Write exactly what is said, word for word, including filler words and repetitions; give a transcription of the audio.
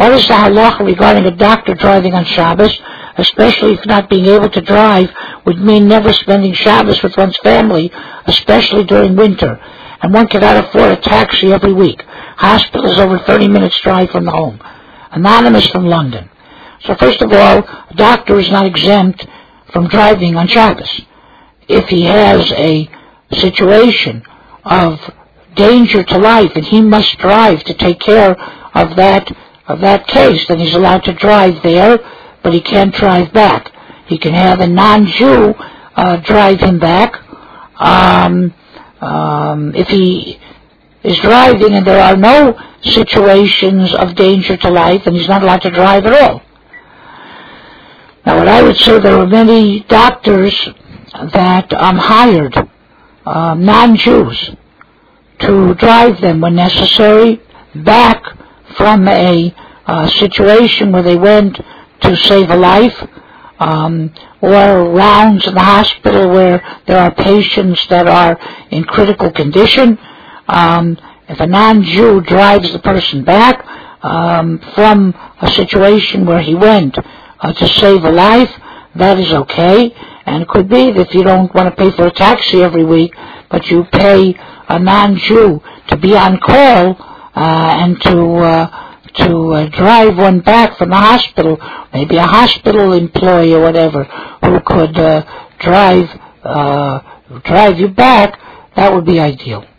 What is the halacha regarding a doctor driving on Shabbos, especially if not being able to drive would mean never spending Shabbos with one's family, especially during winter, and one cannot afford a taxi every week. Hospital is over thirty minutes drive from the home. Anonymous from London. So first of all, a doctor is not exempt from driving on Shabbos. If he has a situation of danger to life and he must drive to take care of that of that case, then he's allowed to drive there, but he can't drive back. He can have a non-Jew uh, drive him back. Um, um, if he is driving and there are no situations of danger to life, then he's not allowed to drive at all. Now, what I would say, there are many doctors that um, hired um, non-Jews to drive them when necessary back from a uh, situation where they went to save a life, um, or rounds in the hospital where there are patients that are in critical condition. Um, if a non-Jew drives the person back um, from a situation where he went uh, to save a life, that is okay. And it could be that if you don't want to pay for a taxi every week, but you pay a non-Jew to be on call uh, and to uh, to uh, drive one back from the hospital, maybe a hospital employee or whatever, who could uh, drive uh, drive you back, that would be ideal.